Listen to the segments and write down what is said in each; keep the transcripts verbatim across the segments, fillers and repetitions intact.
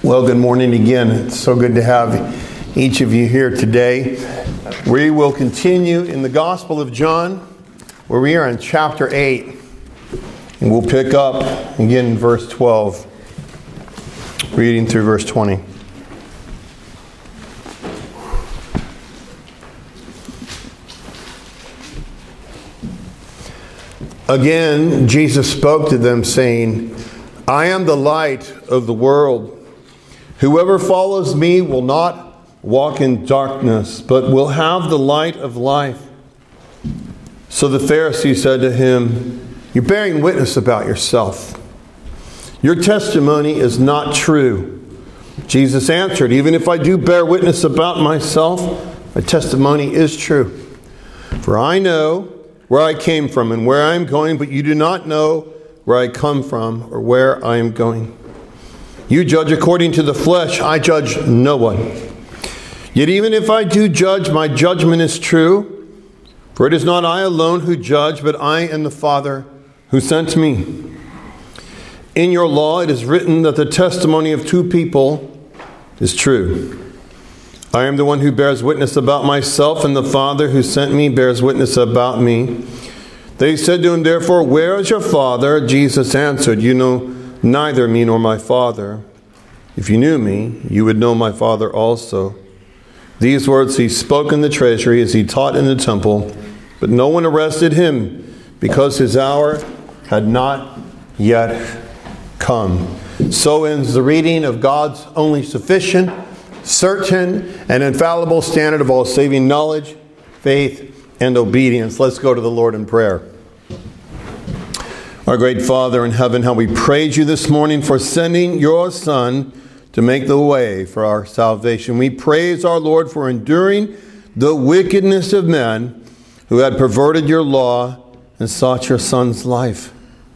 Well, good morning again. It's so good to have each of you here today. We will continue in the Gospel of John, where we are in chapter eight. And we'll pick up again in verse twelve, reading through verse twenty. Again, Jesus spoke to them, saying, I am the light of the world. Whoever follows me will not walk in darkness, but will have the light of life. So the Pharisee said to him, You're bearing witness about yourself. Your testimony is not true. Jesus answered, Even if I do bear witness about myself, my testimony is true. For I know where I came from and where I am going, but you do not know where I come from or where I am going. You judge according to the flesh, I judge no one. Yet even if I do judge, my judgment is true. For it is not I alone who judge, but I and the Father who sent me. In your law it is written that the testimony of two people is true. I am the one who bears witness about myself, and the Father who sent me bears witness about me. They said to him, therefore, where is your Father? Jesus answered, You know neither me nor my Father. If you knew me, you would know my Father also. These words he spoke in the treasury as he taught in the temple, but no one arrested him because his hour had not yet come. So ends the reading of God's only sufficient, certain, and infallible standard of all saving knowledge, faith, and obedience. Let's go to the Lord in prayer. Our great Father in heaven, how we praise you this morning for sending your Son to make the way for our salvation. We praise our Lord for enduring the wickedness of men who had perverted your law and sought your Son's life.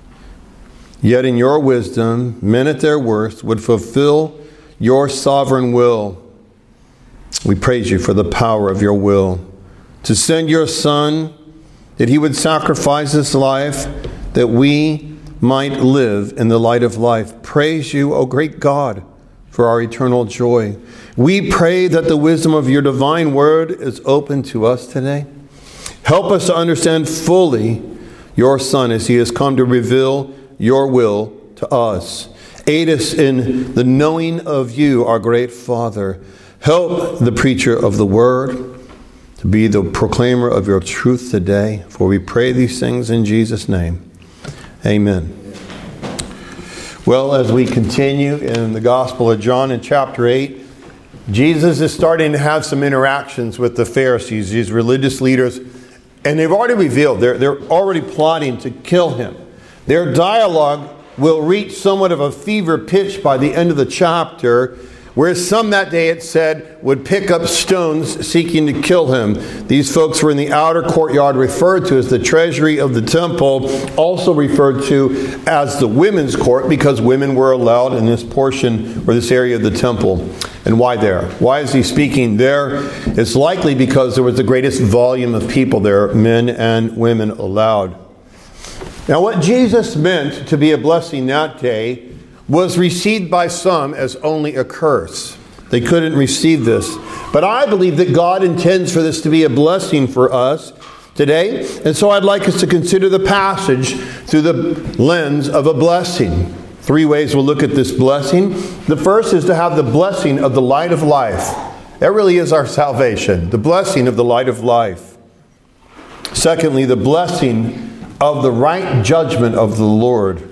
Yet in your wisdom, men at their worst would fulfill your sovereign will. We praise you for the power of your will to send your Son, that he would sacrifice his life, that we might live in the light of life. Praise you, O great God, for our eternal joy. We pray that the wisdom of your divine word is open to us today. Help us to understand fully your Son as he has come to reveal your will to us. Aid us in the knowing of you, our great Father. Help the preacher of the word to be the proclaimer of your truth today. For we pray these things in Jesus' name. Amen. Well, as we continue in the Gospel of John in chapter eight, Jesus is starting to have some interactions with the Pharisees, these religious leaders, and they've already revealed, they're, they're already plotting to kill him. Their dialogue will reach somewhat of a fever pitch by the end of the chapter, whereas some that day, it said, would pick up stones seeking to kill him. These folks were in the outer courtyard, referred to as the treasury of the temple, also referred to as the women's court, because women were allowed in this portion or this area of the temple. And why there? Why is he speaking there? It's likely because there was the greatest volume of people there, men and women allowed. Now, what Jesus meant to be a blessing that day was received by some as only a curse. They couldn't receive this. But I believe that God intends for this to be a blessing for us today. And so I'd like us to consider the passage through the lens of a blessing. Three ways we'll look at this blessing. The first is to have the blessing of the light of life. That really is our salvation. The blessing of the light of life. Secondly, the blessing of the right judgment of the Lord.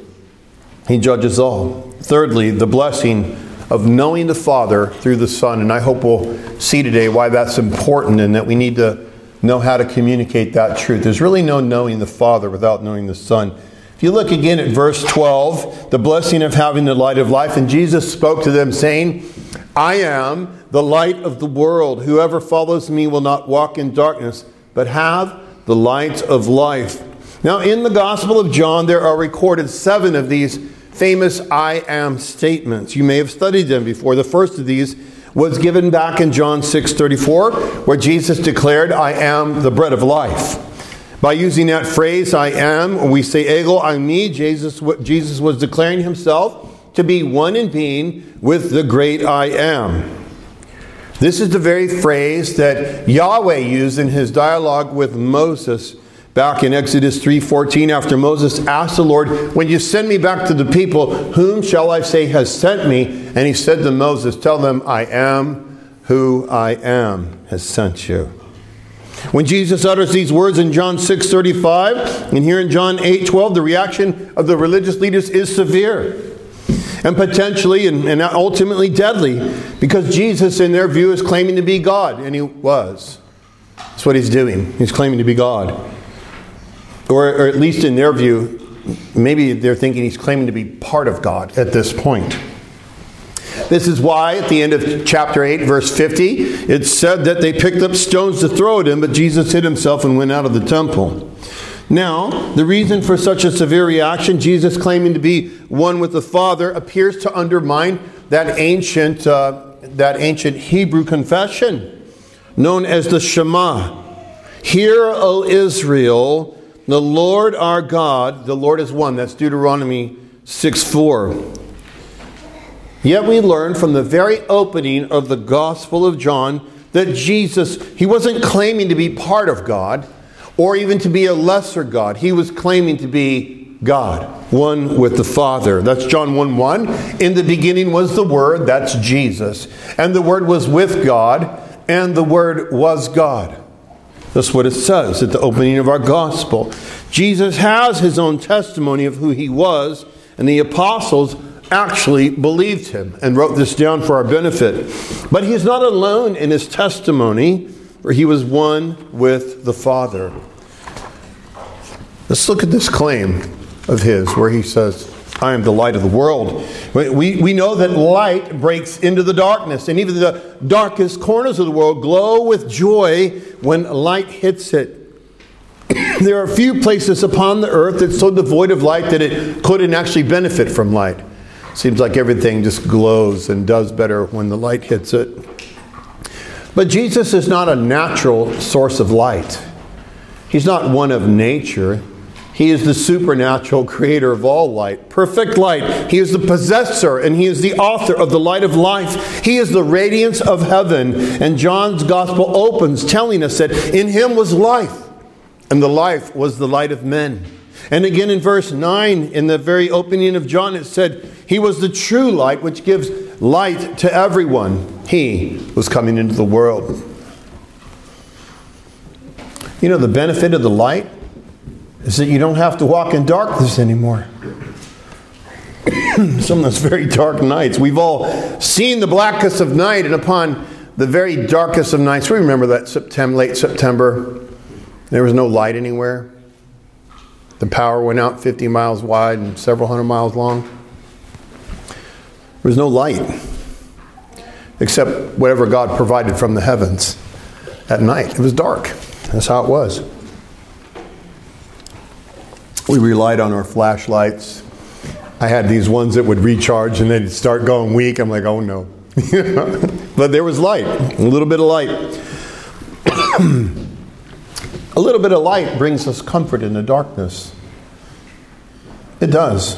He judges all. Thirdly, the blessing of knowing the Father through the Son. And I hope we'll see today why that's important and that we need to know how to communicate that truth. There's really no knowing the Father without knowing the Son. If you look again at verse twelve, the blessing of having the light of life. And Jesus spoke to them saying, I am the light of the world. Whoever follows me will not walk in darkness, but have the light of life. Now, in the Gospel of John, there are recorded seven of these famous I am statements. You may have studied them before. The first of these was given back in John six thirty-four, where Jesus declared, I am the bread of life. By using that phrase, I am, we say ego eimi, Jesus, Jesus was declaring himself to be one in being with the great I am. This is the very phrase that Yahweh used in his dialogue with Moses back in Exodus three fourteen, after Moses asked the Lord, when you send me back to the people, whom shall I say has sent me? And he said to Moses, tell them, I am who I am has sent you. When Jesus utters these words in John six thirty-five, and here in John eight twelve, the reaction of the religious leaders is severe. And potentially and, and ultimately deadly, because Jesus, in their view, is claiming to be God. And he was. That's what he's doing. He's claiming to be God. Or, or at least in their view, maybe they're thinking he's claiming to be part of God at this point. This is why at the end of chapter eight, verse fifty, it said that they picked up stones to throw at him, but Jesus hid himself and went out of the temple. Now, the reason for such a severe reaction, Jesus claiming to be one with the Father, appears to undermine that ancient, uh, that ancient Hebrew confession known as the Shema. Hear, O Israel, the Lord our God, the Lord is one. That's Deuteronomy six four. Yet we learn from the very opening of the Gospel of John that Jesus, he wasn't claiming to be part of God, or even to be a lesser God. He was claiming to be God, one with the Father. That's John one one. In the beginning was the Word, that's Jesus. And the Word was with God, and the Word was God. That's what it says at the opening of our Gospel. Jesus has his own testimony of who he was, and the apostles actually believed him and wrote this down for our benefit. But he's not alone in his testimony, for he was one with the Father. Let's look at this claim of his where he says, I am the light of the world. We, we know that light breaks into the darkness, and even the darkest corners of the world glow with joy when light hits it. There are few places upon the earth that's so devoid of light that it couldn't actually benefit from light. Seems like everything just glows and does better when the light hits it. But Jesus is not a natural source of light. He's not one of nature. He is the supernatural creator of all light. Perfect light. He is the possessor and he is the author of the light of life. He is the radiance of heaven. And John's gospel opens telling us that in him was life, and the life was the light of men. And again in verse nine, in the very opening of John, it said, he was the true light which gives light to everyone. He was coming into the world. You know, the benefit of the light is that you don't have to walk in darkness anymore. Some of those very dark nights. We've all seen the blackest of night, and upon the very darkest of nights, we remember that September, late September, there was no light anywhere. The power went out fifty miles wide and several hundred miles long. There was no light, except whatever God provided from the heavens at night. It was dark. That's how it was. We relied on our flashlights. I had these ones that would recharge and they'd start going weak. I'm like, oh no. But there was light, a little bit of light. A little bit of light brings us comfort in the darkness. It does.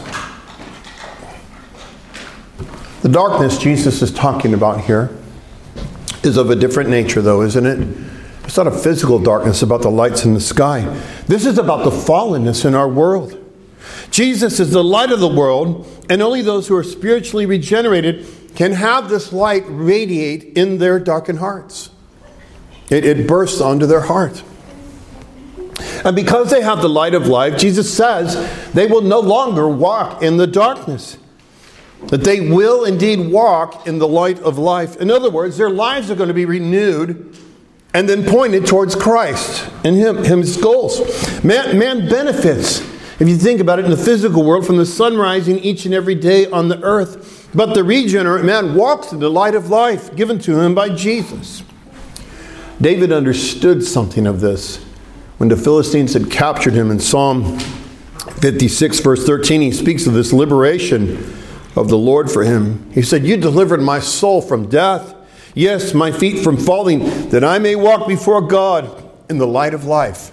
The darkness Jesus is talking about here is of a different nature, though, isn't it? It's not a physical darkness about the lights in the sky. This is about the fallenness in our world. Jesus is the light of the world, and only those who are spiritually regenerated can have this light radiate in their darkened hearts. It, it bursts onto their heart. And because they have the light of life, Jesus says they will no longer walk in the darkness. That they will indeed walk in the light of life. In other words, their lives are going to be renewed and then pointed towards Christ and Him, His goals. Man, man benefits, if you think about it, in the physical world from the sun rising each and every day on the earth. But the regenerate man walks in the light of life given to him by Jesus. David understood something of this when the Philistines had captured him in Psalm fifty-six, verse thirteen. He speaks of this liberation of the Lord for him. He said, "You delivered my soul from death, yes, my feet from falling, that I may walk before God in the light of life."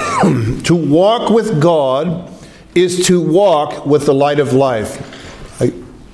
To walk with God is to walk with the light of life. I,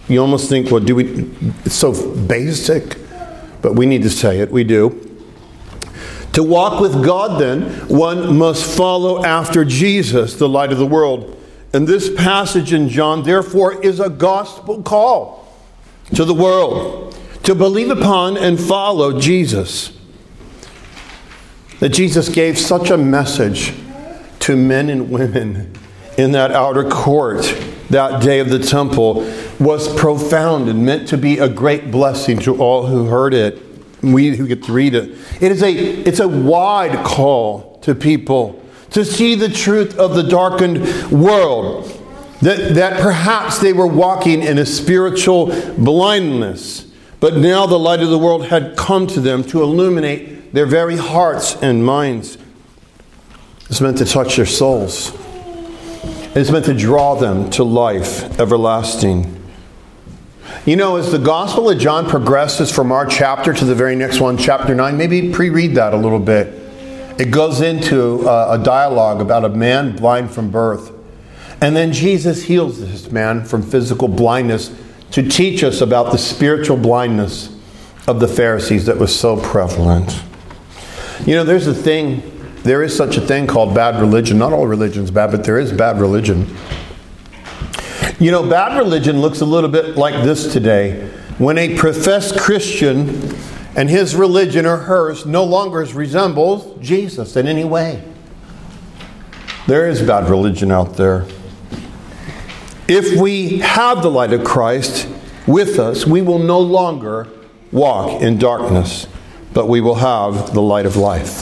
You almost think, well, do we, it's so basic, but we need to say it. We do. To walk with God, then, one must follow after Jesus, the light of the world. And this passage in John, therefore, is a gospel call to the world to believe upon and follow Jesus. That Jesus gave such a message to men and women in that outer court that day of the temple was profound and meant to be a great blessing to all who heard it. We who get to read it. It is a, it's a wide call to people to see the truth of the darkened world. That, that perhaps they were walking in a spiritual blindness. But now the light of the world had come to them to illuminate their very hearts and minds. It's meant to touch their souls. It's meant to draw them to life everlasting. You know, as the Gospel of John progresses from our chapter to the very next one, chapter nine, maybe pre-read that a little bit. It goes into a, a dialogue about a man blind from birth. And then Jesus heals this man from physical blindness to teach us about the spiritual blindness of the Pharisees that was so prevalent. You know, there's a thing, there is such a thing called bad religion. Not all religion is bad, but there is bad religion. You know, bad religion looks a little bit like this today. When a professed Christian and his religion or hers no longer resembles Jesus in any way. There is bad religion out there. If we have the light of Christ with us, we will no longer walk in darkness, but we will have the light of life.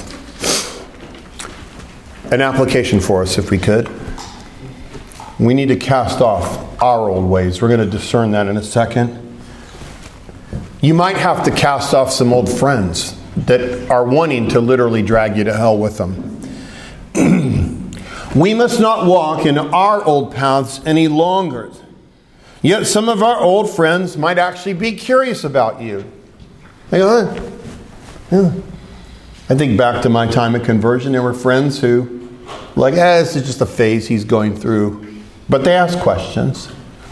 An application for us, if we could. We need to cast off our old ways. We're going to discern that in a second. You might have to cast off some old friends that are wanting to literally drag you to hell with them. We must not walk in our old paths any longer. Yet some of our old friends might actually be curious about you. They go, huh? Yeah. I think back to my time of conversion. There were friends who, like, eh, this is just a phase he's going through. But they ask questions.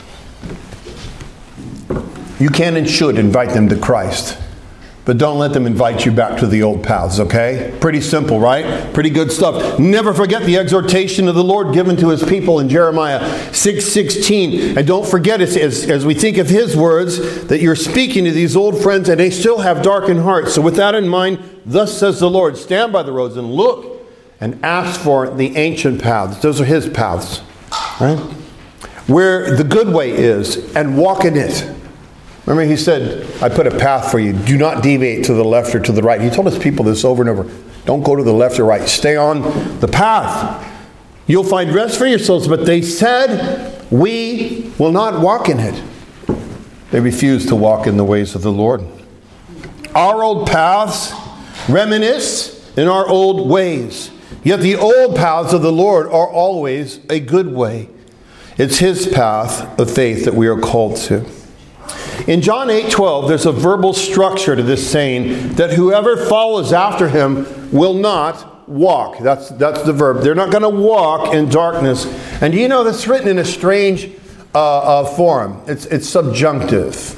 You can and should invite them to Christ. But don't let them invite you back to the old paths, okay? Pretty simple, right? Pretty good stuff. Never forget the exhortation of the Lord given to His people in Jeremiah six sixteen. And don't forget, as, as we think of His words, that you're speaking to these old friends and they still have darkened hearts. So with that in mind, thus says the Lord, stand by the roads and look and ask for the ancient paths. Those are His paths. Right? Where the good way is, and walk in it. Remember, He said, I put a path for you. Do not deviate to the left or to the right. He told His people this over and over. Don't go to the left or right. Stay on the path. You'll find rest for your souls. But they said, we will not walk in it. They refused to walk in the ways of the Lord. Our old paths reminisce in our old ways. Yet the old paths of the Lord are always a good way. It's His path of faith that we are called to. In John eight twelve, there's a verbal structure to this saying that whoever follows after Him will not walk. That's, that's the verb. They're not going to walk in darkness. And do you know that's written in a strange uh, uh, form? It's, it's subjunctive.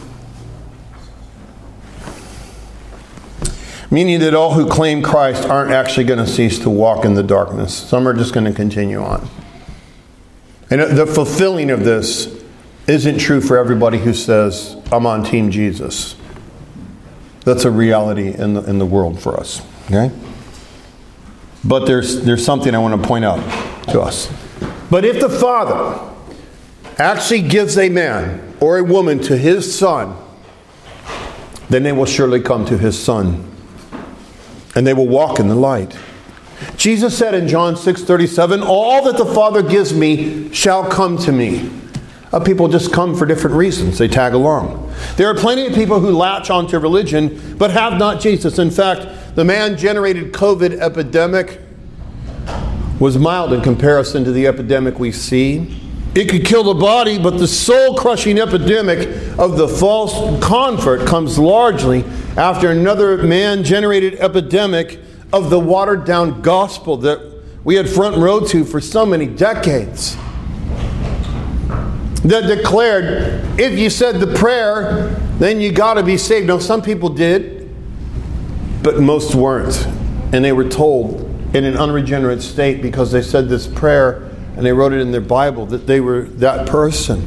Meaning that all who claim Christ aren't actually going to cease to walk in the darkness. Some are just going to continue on. And the fulfilling of this isn't true for everybody who says, I'm on Team Jesus. That's a reality in the, in the world for us. Okay? But there's, there's something I want to point out to us. But if the Father actually gives a man or a woman to His Son, then they will surely come to His Son. And they will walk in the light. Jesus said in John six thirty-seven, all that the Father gives me shall come to me. Uh, people just come for different reasons. They tag along. There are plenty of people who latch onto religion but have not Jesus. In fact, the man-generated COVID epidemic was mild in comparison to the epidemic we see. It could kill the body, but the soul-crushing epidemic of the false convert comes largely after another man-generated epidemic of the watered-down gospel that we had front row to for so many decades. that declared, if you said the prayer, then you got to be saved. Now, some people did, but most weren't. And they were told in an unregenerate state, because they said this prayer and they wrote it in their Bible, that they were that person.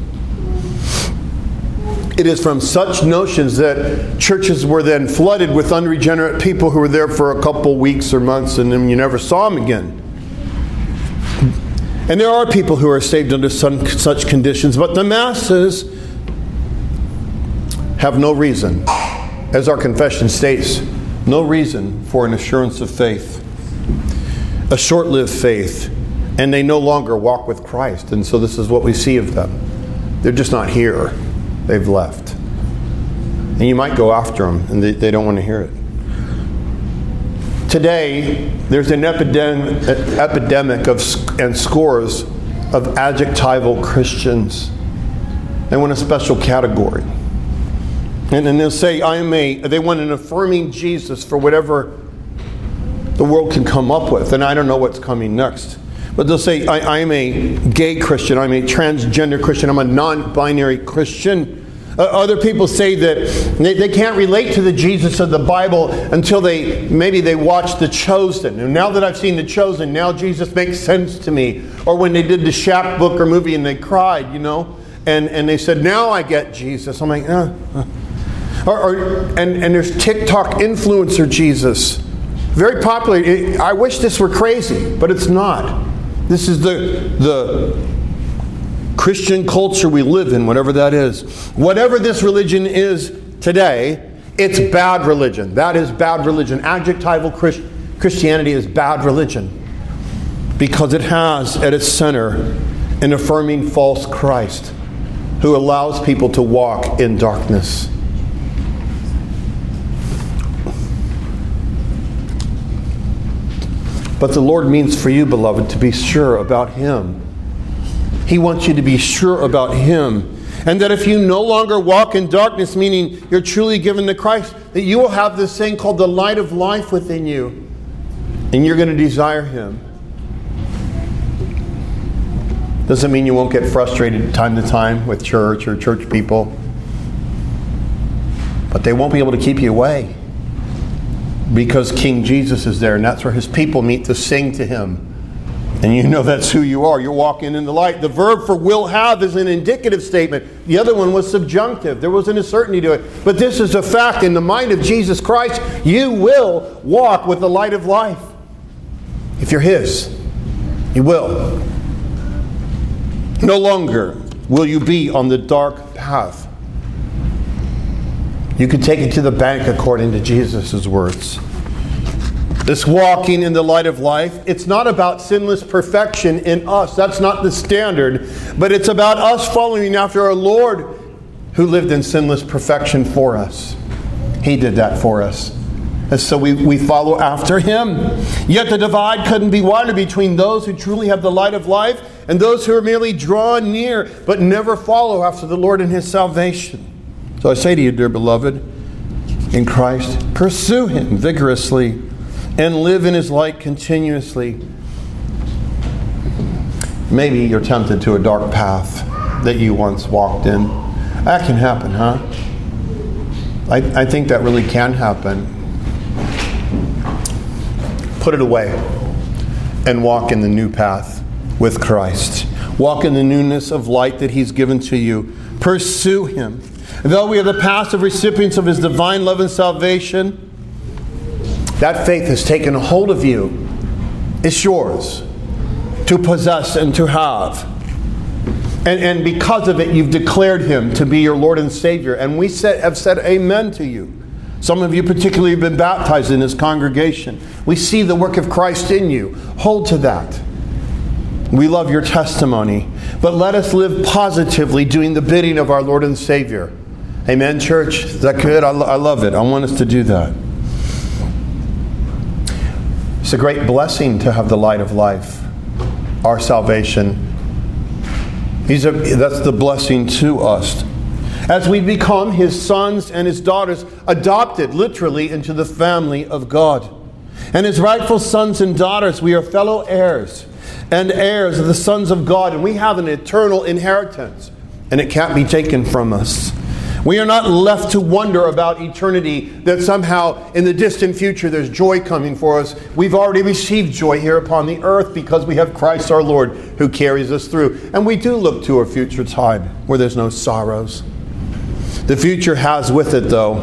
It is from such notions that churches were then flooded with unregenerate people who were there for a couple weeks or months, and then you never saw them again. And there are people who are saved under some, such conditions, but the masses have no reason, as our confession states, no reason for an assurance of faith, a short-lived faith, and they no longer walk with Christ. And so this is what we see of them. They're just not here. They've left. And you might go after them, and they, they don't want to hear it. Today, there's an epidemic, epidemic of and scores of adjectival Christians. They want a special category. And then they'll say, I am a, they want an affirming Jesus for whatever the world can come up with. And I don't know what's coming next. But they'll say, I, I am a gay Christian, I'm a transgender Christian, I'm a non-binary Christian. Uh, other people say that they, they can't relate to the Jesus of the Bible until they, maybe they watch The Chosen. And now that I've seen The Chosen, now Jesus makes sense to me. Or when they did the Shack book or movie and they cried, you know, and, and they said, now I get Jesus. I'm like, uh, uh. Or, or, and, and there's TikTok influencer Jesus. Very popular. I wish this were crazy, but it's not. This is the, the Christian culture we live in, whatever that is. Whatever this religion is today, it's bad religion. That is bad religion. Adjectival Christ- Christianity is bad religion because it has at its center an affirming false Christ who allows people to walk in darkness. But the Lord means for you, beloved, to be sure about Him. He wants you to be sure about Him. And that if you no longer walk in darkness, meaning you're truly given to Christ, that you will have this thing called the light of life within you. And you're going to desire Him. Doesn't mean you won't get frustrated time to time with church or church people. But they won't be able to keep you away. Because King Jesus is there, and that's where His people meet to sing to Him. And you know that's who you are. You're walking in the light. The verb for will have is an indicative statement. The other one was subjunctive. There wasn't a certainty to it. But this is a fact. In the mind of Jesus Christ, you will walk with the light of life. If you're His, you will. No longer will you be on the dark path. You can take it to the bank according to Jesus' words. This walking in the light of life, it's not about sinless perfection in us. That's not the standard. But it's about us following after our Lord who lived in sinless perfection for us. He did that for us. And so we, we follow after Him. Yet the divide couldn't be wider between those who truly have the light of life and those who are merely drawn near but never follow after the Lord and His salvation. So I say to you, dear beloved, in Christ, pursue Him vigorously and live in His light continuously. Maybe you're tempted to a dark path that you once walked in. That can happen, huh? I, I think that really can happen. Put it away and walk in the new path with Christ. Walk in the newness of light that He's given to you. Pursue Him. Though we are the passive recipients of His divine love and salvation, that faith has taken a hold of you. It's yours to possess and to have. And, and because of it, you've declared Him to be your Lord and Savior. And we said, have said amen to you. Some of you particularly have been baptized in this congregation. We see the work of Christ in you. Hold to that. We love your testimony. But let us live positively doing the bidding of our Lord and Savior. Amen, church? Is that good? I, lo- I love it. I want us to do that. It's a great blessing to have the light of life, our salvation. He's a, that's the blessing to us. As we become His sons and His daughters, adopted literally into the family of God. And as rightful sons and daughters, we are fellow heirs and heirs of the sons of God. And we have an eternal inheritance. and it can't be taken from us. We are not left to wonder about eternity, that somehow in the distant future there's joy coming for us. We've already received joy here upon the earth because we have Christ our Lord who carries us through. And we do look to a future time where there's no sorrows. The future has with it, though,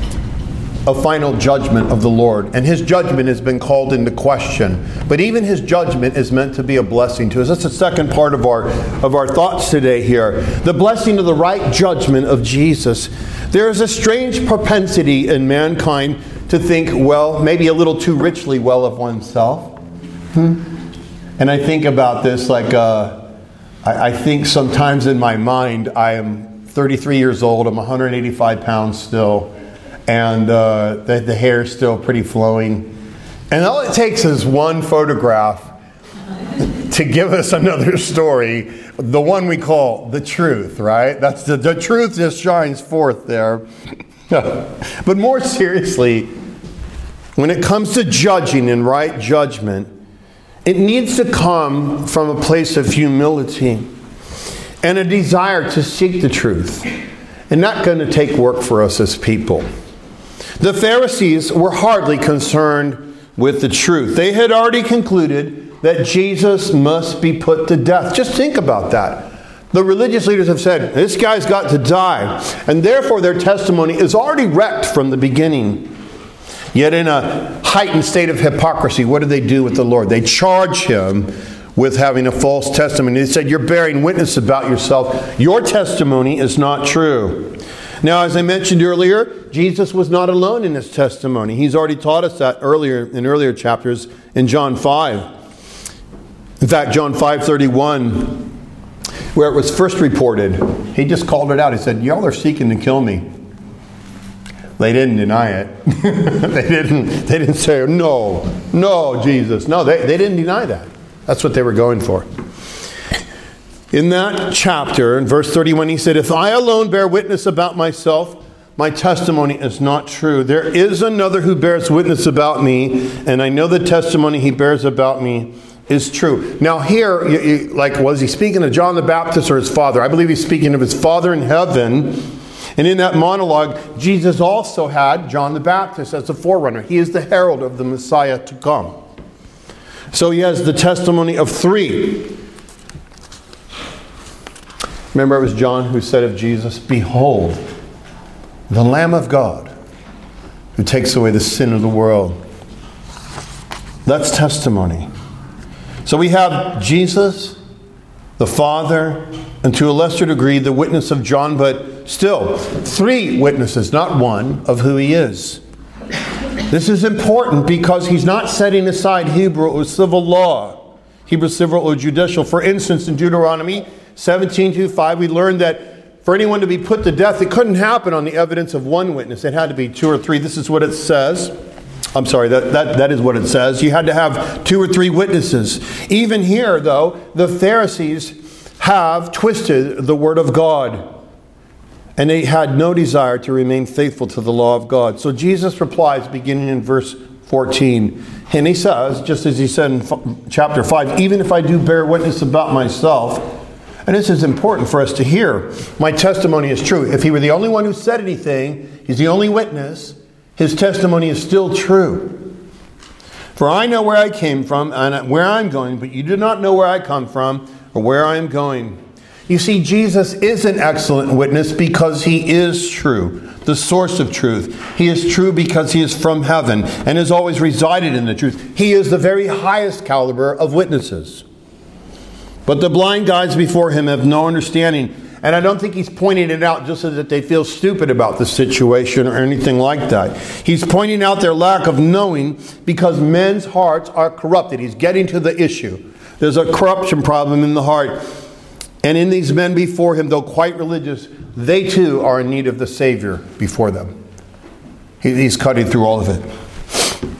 a final judgment of the Lord. And His judgment has been called into question. But even His judgment is meant to be a blessing to us. That's the second part of our, of our thoughts today here. The blessing of the right judgment of Jesus. There is a strange propensity in mankind to think, well, maybe a little too richly well of oneself. Hmm? And I think about this like, uh, I, I think sometimes in my mind, I am thirty-three years old, I'm one hundred eighty-five pounds still. And uh, the, the hair is still pretty flowing. And all it takes is one photograph to give us another story. The one we call the truth, right? That's the, the truth just shines forth there. But more seriously, when it comes to judging and right judgment, it needs to come from a place of humility and a desire to seek the truth. And not going to take work for us as people. The Pharisees were hardly concerned with the truth. They had already concluded that Jesus must be put to death. Just think about that. The religious leaders have said, this guy's got to die. And therefore their testimony is already wrecked from the beginning. Yet in a heightened state of hypocrisy, what do they do with the Lord? They charge Him with having a false testimony. They said, you're bearing witness about yourself. Your testimony is not true. Now, as I mentioned earlier, Jesus was not alone in His testimony. He's already taught us that earlier in earlier chapters in John five. In fact, John five thirty-one, where it was first reported, He just called it out. He said, y'all are seeking to kill me. They didn't deny it. they didn't They didn't say, no, no, Jesus. No, they, they didn't deny that. That's what they were going for. In that chapter, in verse thirty-one, He said, if I alone bear witness about myself, my testimony is not true. There is another who bears witness about me, and I know the testimony He bears about me is true. Now here, you, you, like, was He speaking of John the Baptist or His Father? I believe He's speaking of His Father in heaven. And in that monologue, Jesus also had John the Baptist as a forerunner. He is the herald of the Messiah to come. So He has the testimony of three. Remember, it was John who said of Jesus, behold, the Lamb of God who takes away the sin of the world. That's testimony. So we have Jesus, the Father, and to a lesser degree the witness of John, but still three witnesses, not one, of who He is. This is important because He's not setting aside Hebrew or civil law, Hebrew civil or judicial. For instance, in Deuteronomy seventeen two five, we learned that for anyone to be put to death, it couldn't happen on the evidence of one witness. It had to be two or three. This is what it says. I'm sorry, that, that, that is what it says. You had to have two or three witnesses. Even here, though, the Pharisees have twisted the word of God. And they had no desire to remain faithful to the law of God. So Jesus replies, beginning in verse fourteen. And He says, just as He said in chapter five, even if I do bear witness about myself, and this is important for us to hear, my testimony is true. If He were the only one who said anything, He's the only witness, His testimony is still true. For I know where I came from and where I'm going, but you do not know where I come from or where I am going. You see, Jesus is an excellent witness because He is true, the source of truth. He is true because He is from heaven and has always resided in the truth. He is the very highest caliber of witnesses. But the blind guides before Him have no understanding. And I don't think He's pointing it out just so that they feel stupid about the situation or anything like that. He's pointing out their lack of knowing because men's hearts are corrupted. He's getting to the issue. There's a corruption problem in the heart. And in these men before Him, though quite religious, they too are in need of the Savior before them. He's cutting through all of it.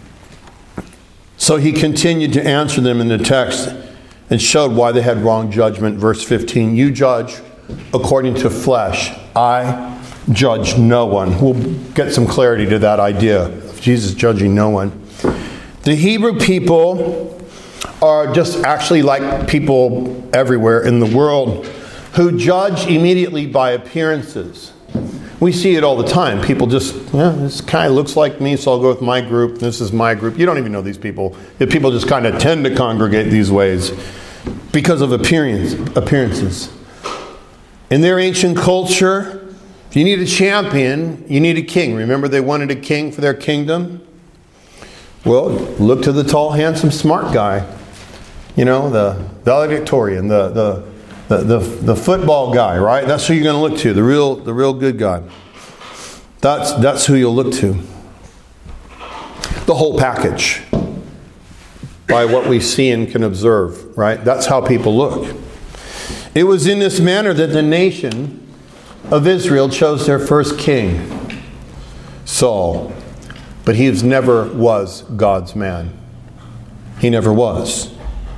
So He continued to answer them in the text and showed why they had wrong judgment. Verse fifteen, you judge according to flesh. I judge no one. We'll get some clarity to that idea of Jesus judging no one. The Hebrew people are just actually like people everywhere in the world. who judge immediately by appearances. We see it all the time. People just, yeah, this kind of looks like me, so I'll go with my group. This is my group. You don't even know these people. If people just kind of tend to congregate these ways because of appearance, appearances. In their ancient culture, if you need a champion, you need a king. Remember they wanted a king for their kingdom? Well, look to the tall, handsome, smart guy. You know, the valedictorian, the the The, the, the football guy, right? That's who you're going to look to, the real the real good guy. That's, that's who you'll look to. The whole package. By what we see and can observe, right? That's how people look. It was in this manner that the nation of Israel chose their first king, Saul. But he never was God's man. He never was.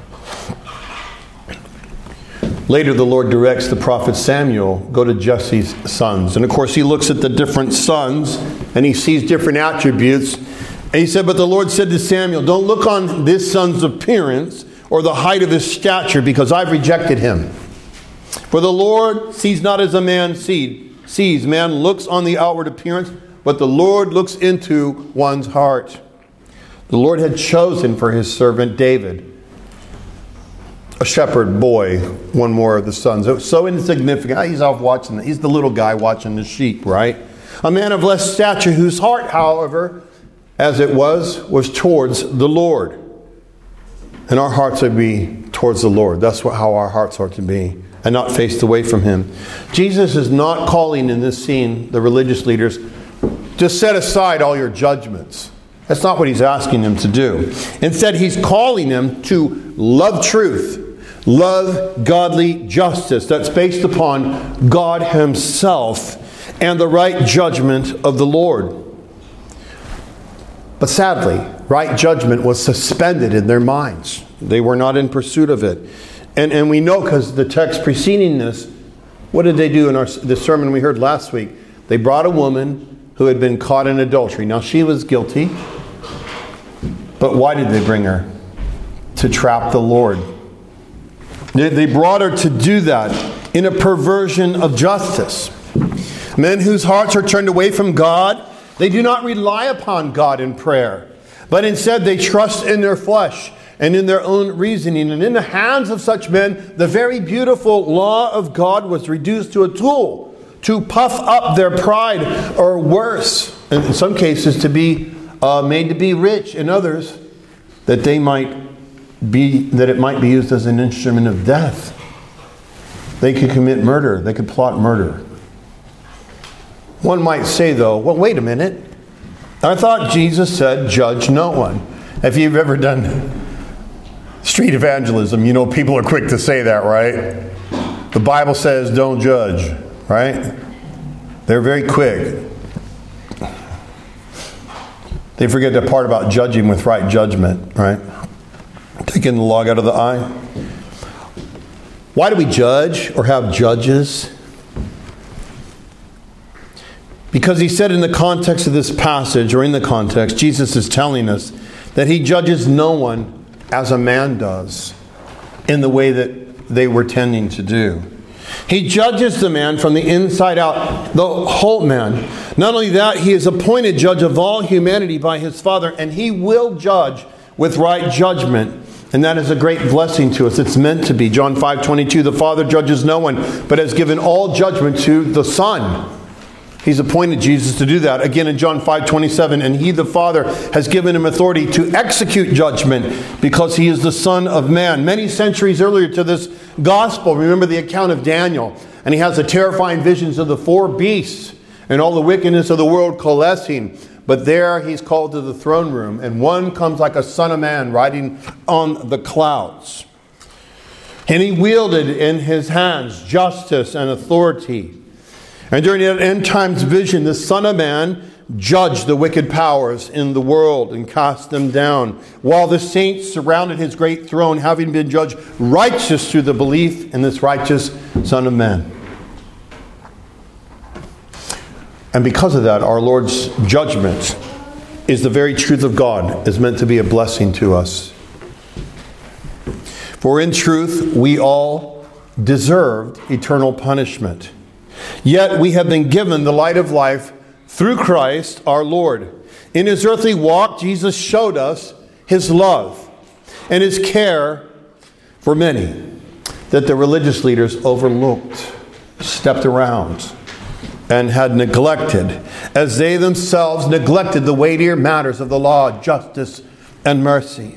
Later, the Lord directs the prophet Samuel, go to Jesse's sons. And of course, he looks at the different sons and he sees different attributes. And he said, but the Lord said to Samuel, don't look on this son's appearance or the height of his stature, because I've rejected him. For the Lord sees not as a man sees. Man looks on the outward appearance, but the Lord looks into one's heart. The Lord had chosen for his servant David a shepherd boy, one more of the sons. It was so insignificant. He's off watching. He's the little guy watching the sheep, right? A man of less stature, whose heart, however, as it was, was towards the Lord. And our hearts would be towards the Lord. That's what, how our hearts are to be, and not faced away from him. Jesus is not calling in this scene the religious leaders to set aside all your judgments. That's not what he's asking them to do. Instead, he's calling them to love truth. Love godly justice that's based upon God himself and the right judgment of the Lord. But sadly, right judgment was suspended in their minds. They were not in pursuit of it. And, and we know because the text preceding this, what did they do in our, the sermon we heard last week? They brought a woman who had been caught in adultery. Now she was guilty. But why did they bring her? To trap the Lord. They brought her to do that in a perversion of justice. Men whose hearts are turned away from God, they do not rely upon God in prayer, but instead they trust in their flesh and in their own reasoning. And in the hands of such men, the very beautiful law of God was reduced to a tool to puff up their pride, or worse, in some cases to be uh, made to be rich, in others that they might be that it might be used as an instrument of death. They could commit murder. They could plot murder. One might say, though, well, wait a minute. I thought Jesus said, judge no one. If you've ever done street evangelism, you know people are quick to say that, right? The Bible says don't judge, right? They're very quick. They forget the part about judging with right judgment, right? Taking the log out of the eye. Why do we judge or have judges? Because he said in the context of this passage, or in the context, Jesus is telling us that he judges no one as a man does in the way that they were tending to do. He judges the man from the inside out, the whole man. Not only that, he is appointed judge of all humanity by his Father, and he will judge with right judgment. And that is a great blessing to us. It's meant to be. John five twenty-two, the Father judges no one, but has given all judgment to the Son. He's appointed Jesus to do that. Again in John five twenty-seven, and he, the Father, has given him authority to execute judgment because he is the Son of Man. Many centuries earlier to this gospel, remember the account of Daniel, and he has the terrifying visions of the four beasts and all the wickedness of the world coalescing. But there he's called to the throne room, and one comes like a son of man riding on the clouds. And he wielded in his hands justice and authority. And during that end times vision, the Son of Man judged the wicked powers in the world and cast them down, while the saints surrounded his great throne, having been judged righteous through the belief in this righteous Son of Man. And because of that, our Lord's judgment is the very truth of God, is meant to be a blessing to us. For in truth, we all deserved eternal punishment. Yet we have been given the light of life through Christ our Lord. In his earthly walk, Jesus showed us his love and his care for many that the religious leaders overlooked, stepped around, and had neglected, as they themselves neglected the weightier matters of the law, justice, and mercy.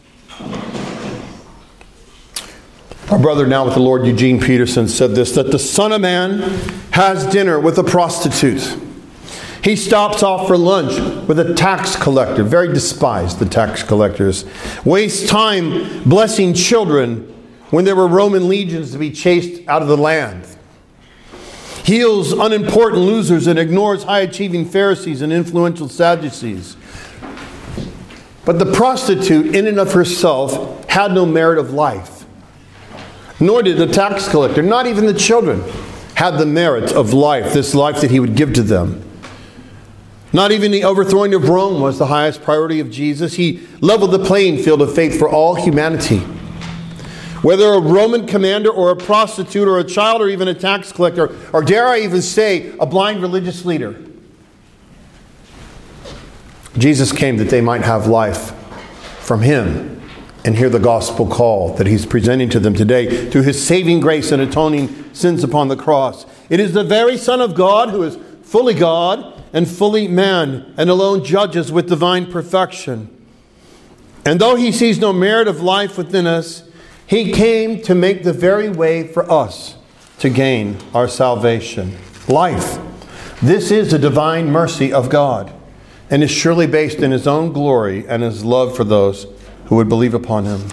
Our brother now with the Lord, Eugene Peterson, said this, that the Son of Man has dinner with a prostitute. He stops off for lunch with a tax collector, very despised, the tax collectors. Wastes time blessing children when there were Roman legions to be chased out of the land. Heals unimportant losers and ignores high-achieving Pharisees and influential Sadducees. But the prostitute, in and of herself, had no merit of life. Nor did the tax collector, not even the children, had the merit of life, this life that he would give to them. Not even the overthrowing of Rome was the highest priority of Jesus. He leveled the playing field of faith for all humanity. Whether a Roman commander or a prostitute or a child or even a tax collector, or dare I even say, a blind religious leader, Jesus came that they might have life from him and hear the gospel call that he's presenting to them today through his saving grace and atoning sins upon the cross. It is the very Son of God who is fully God and fully man and alone judges with divine perfection. And though he sees no merit of life within us, he came to make the very way for us to gain our salvation. Life. This is the divine mercy of God and is surely based in his own glory and his love for those who would believe upon him.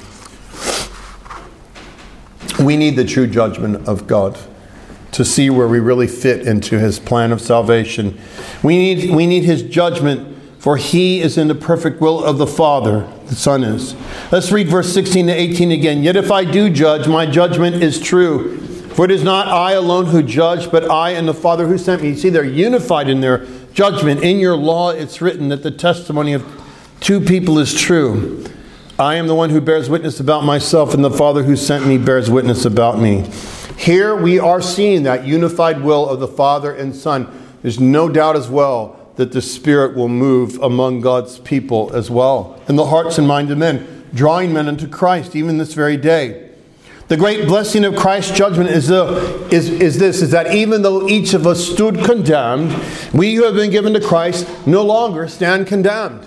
We need the true judgment of God to see where we really fit into his plan of salvation. We need, we need his judgment, for he is in the perfect will of the Father, the Son is. Let's read verse sixteen to eighteen again. Yet if I do judge, my judgment is true. For it is not I alone who judge, but I and the Father who sent me. You see, they're unified in their judgment. In your law, it's written that the testimony of two people is true. I am the one who bears witness about myself, and the Father who sent me bears witness about me. Here we are seeing that unified will of the Father and Son. There's no doubt as well that the Spirit will move among God's people as well, in the hearts and minds of men, drawing men unto Christ even this very day. The great blessing of Christ's judgment is, the, is, is this, is that even though each of us stood condemned, we who have been given to Christ no longer stand condemned.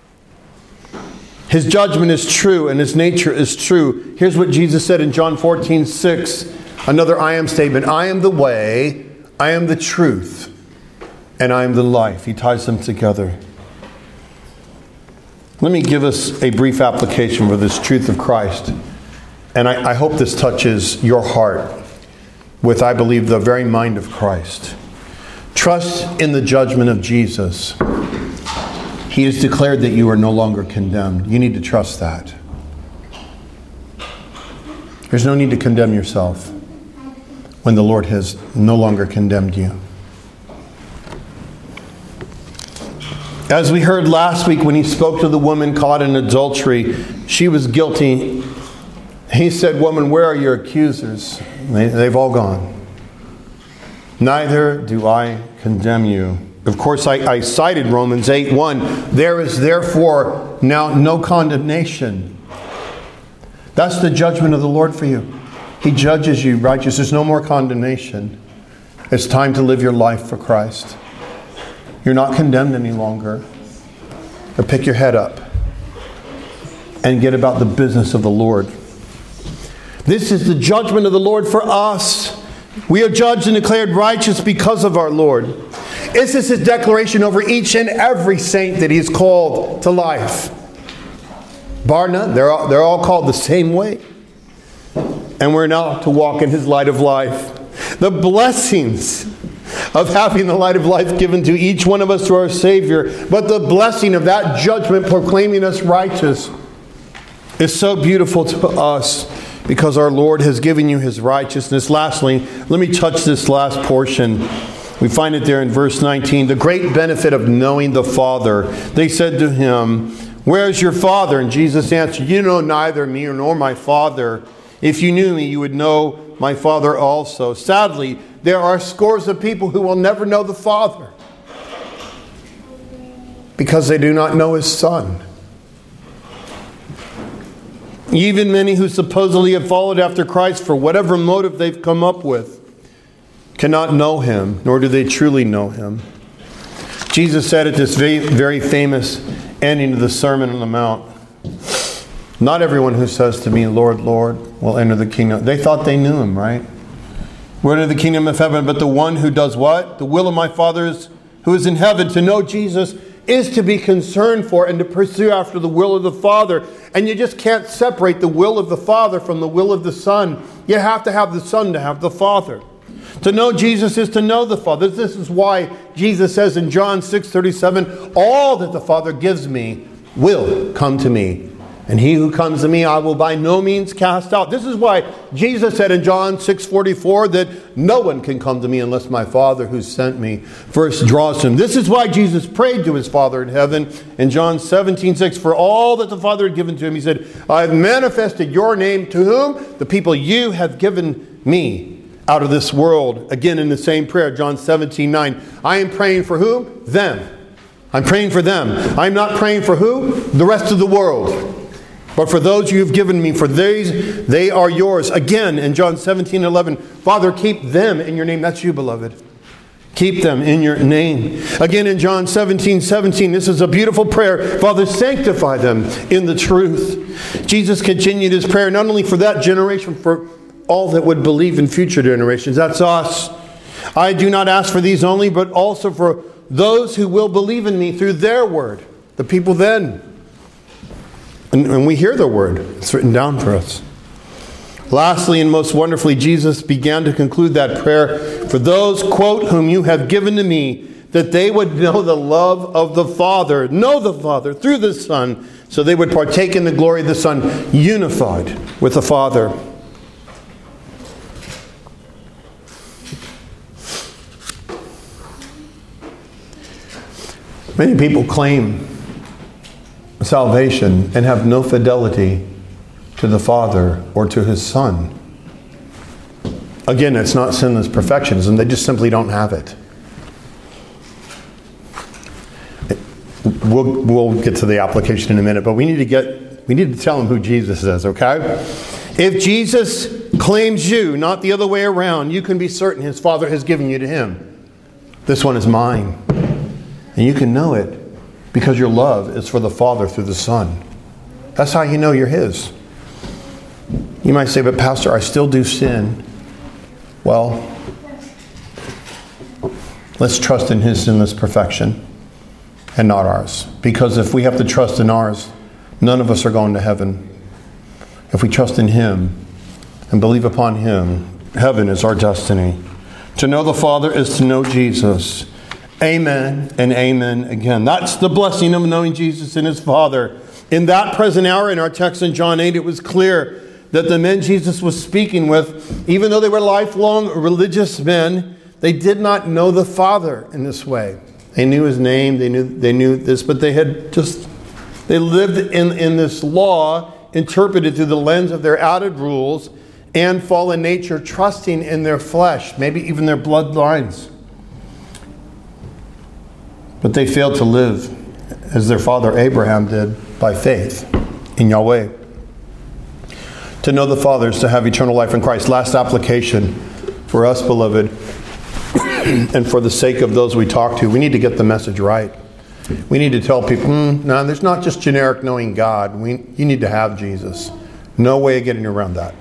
His judgment is true and his nature is true. Here's what Jesus said in John fourteen six, another I am statement. I am the way, I am the truth, and I am the life. He ties them together. Let me give us a brief application for this truth of Christ. And I, I hope this touches your heart with, I believe, the very mind of Christ. Trust in the judgment of Jesus. He has declared that you are no longer condemned. You need to trust that. There's no need to condemn yourself when the Lord has no longer condemned you. As we heard last week when he spoke to the woman caught in adultery, she was guilty. He said, woman, where are your accusers? They, they've all gone. Neither do I condemn you. Of course, I, I cited Romans eight one. There is therefore now no condemnation. That's the judgment of the Lord for you. He judges you righteous. There's no more condemnation. It's time to live your life for Christ. You're not condemned any longer. Or pick your head up and get about the business of the Lord. This is the judgment of the Lord for us. We are judged and declared righteous because of our Lord. This is his declaration over each and every saint that he's called to life. Bar none. They're all, they're all called the same way. And we're now to walk in his light of life. The blessings of having the light of life given to each one of us through our Savior, but the blessing of that judgment proclaiming us righteous is so beautiful to us because our Lord has given you his righteousness. Lastly, let me touch this last portion. We find it there in verse nineteen. The great benefit of knowing the Father. They said to him, where is your Father? And Jesus answered, you know neither me nor my Father. If you knew me, you would know my Father also. Sadly, there are scores of people who will never know the Father because they do not know His Son. Even many who supposedly have followed after Christ for whatever motive they've come up with cannot know Him, nor do they truly know Him. Jesus said at this very, very famous ending of the Sermon on the Mount, not everyone who says to me, Lord, Lord, will enter the kingdom. They thought they knew Him, right? Will enter the kingdom of heaven, but the one who does what? The will of my Father who is in heaven. To know Jesus is to be concerned for and to pursue after the will of the Father. And you just can't separate the will of the Father from the will of the Son. You have to have the Son to have the Father. To know Jesus is to know the Father. This is why Jesus says in John six thirty-seven, all that the Father gives me will come to me. And he who comes to me I will by no means cast out. This is why Jesus said in John six forty-four that no one can come to me unless my Father who sent me first draws him. This is why Jesus prayed to His Father in heaven in John seventeen six. For all that the Father had given to Him, He said, I have manifested your name to whom? The people you have given me out of this world. Again in the same prayer, John seventeen nine. I am praying for whom? Them. I'm praying for them. I'm not praying for who? The rest of the world. But for those you have given me, for these, they are yours. Again, in John seventeen eleven, Father, keep them in your name. That's you, beloved. Keep them in your name. Again, in John seventeen seventeen, this is a beautiful prayer. Father, sanctify them in the truth. Jesus continued His prayer, not only for that generation, for all that would believe in future generations. That's us. I do not ask for these only, but also for those who will believe in me through their word. The people then. And, and we hear the word. It's written down for us. Lastly and most wonderfully, Jesus began to conclude that prayer for those, quote, whom you have given to me, that they would know the love of the Father, know the Father through the Son, so they would partake in the glory of the Son, unified with the Father. Many people claim salvation and have no fidelity to the Father or to His Son. Again, it's not sinless perfectionism. They just simply don't have it. We'll, we'll get to the application in a minute, but we need to get we need to tell them who Jesus is, okay? If Jesus claims you, not the other way around, you can be certain His Father has given you to Him. This one is mine. And you can know it because your love is for the Father through the Son. That's how you know you're His. You might say, but Pastor, I still do sin. Well, let's trust in His sinless perfection and not ours. Because if we have to trust in ours, none of us are going to heaven. If we trust in Him and believe upon Him, heaven is our destiny. To know the Father is to know Jesus. Amen and amen again. That's the blessing of knowing Jesus and His Father. In that present hour, in our text in John eight, it was clear that the men Jesus was speaking with, even though they were lifelong religious men, they did not know the Father in this way. They knew His name, they knew they knew this, but they had just, they lived in, in this law interpreted through the lens of their added rules and fallen nature, trusting in their flesh, maybe even their bloodlines. But they failed to live as their father Abraham did by faith in Yahweh. To know the Father is to have eternal life in Christ. Last application for us, beloved, and for the sake of those we talk to, we need to get the message right. We need to tell people, mm, no, there's not just generic knowing God. We, you need to have Jesus. No way of getting around that.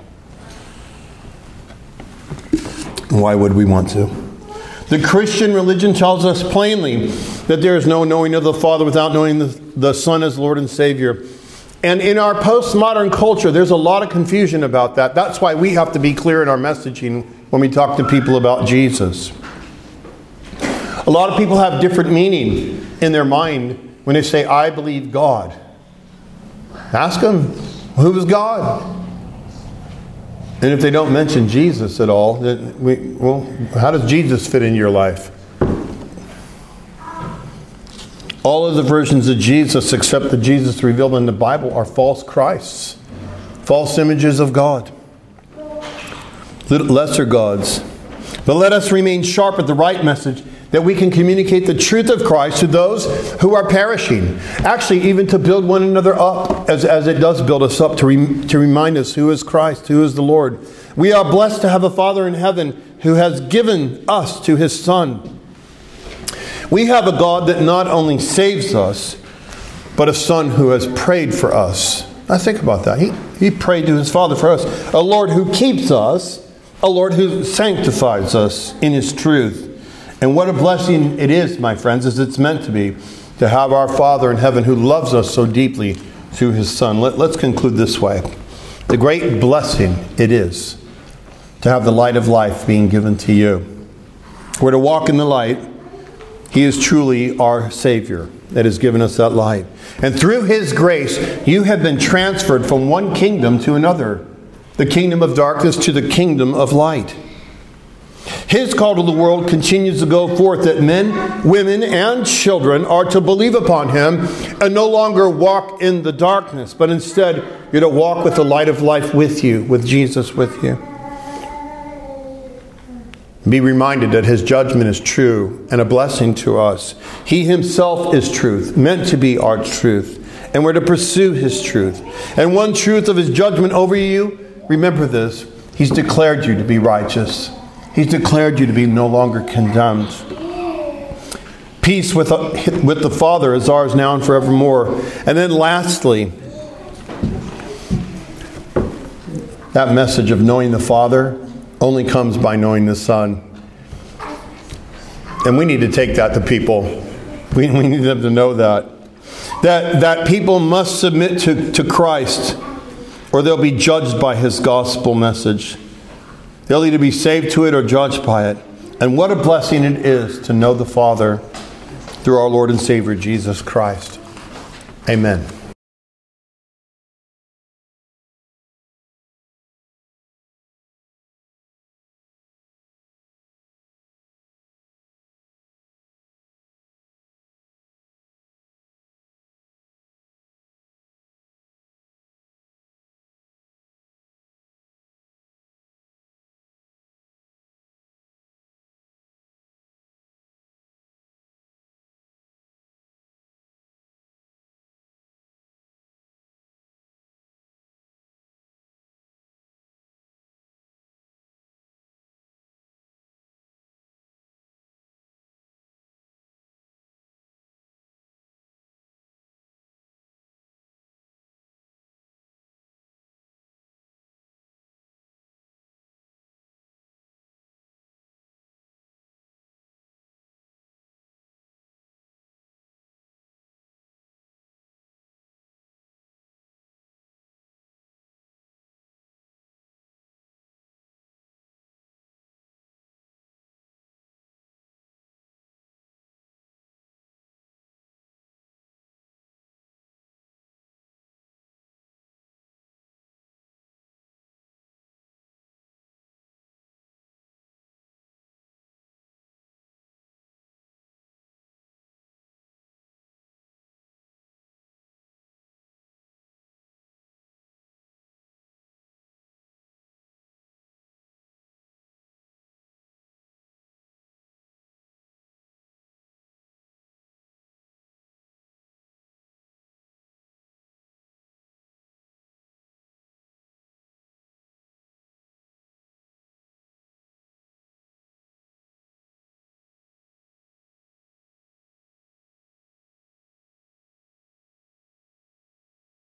Why would we want to? The Christian religion tells us plainly that there is no knowing of the Father without knowing the, the Son as Lord and Savior. And in our postmodern culture, there's a lot of confusion about that. That's why we have to be clear in our messaging when we talk to people about Jesus. A lot of people have different meaning in their mind when they say, I believe God. Ask them, who is God? And if they don't mention Jesus at all, then we, well, how does Jesus fit in your life? All of the versions of Jesus, except the Jesus revealed in the Bible, are false Christs, false images of God. lesser gods. But let us remain sharp at the right message, that we can communicate the truth of Christ to those who are perishing. Actually, even to build one another up, as, as it does build us up, to, re, to remind us who is Christ, who is the Lord. We are blessed to have a Father in heaven who has given us to His Son. We have a God that not only saves us, but a Son who has prayed for us. Now think about that. He, he prayed to His Father for us. A Lord who keeps us, a Lord who sanctifies us in His truth. And what a blessing it is, my friends, as it's meant to be, to have our Father in heaven who loves us so deeply through His Son. Let, let's conclude this way. The great blessing it is to have the light of life being given to you. We're to walk in the light. He is truly our Savior that has given us that light. And through His grace, you have been transferred from one kingdom to another, the kingdom of darkness to the kingdom of light. His call to the world continues to go forth, that men, women, and children are to believe upon Him and no longer walk in the darkness, but instead you're to walk with the light of life with you, with Jesus with you. Be reminded that His judgment is true and a blessing to us. He Himself is truth, meant to be our truth, and we're to pursue His truth. And one truth of His judgment over you, remember this: He's declared you to be righteous. He's declared you to be no longer condemned. Peace with, with the Father is ours now and forevermore. And then lastly, that message of knowing the Father only comes by knowing the Son. And we need to take that to people. We, we need them to know that. That, that people must submit to, to Christ, or they'll be judged by His gospel message. They'll either be saved to it or judged by it. And what a blessing it is to know the Father through our Lord and Savior, Jesus Christ. Amen.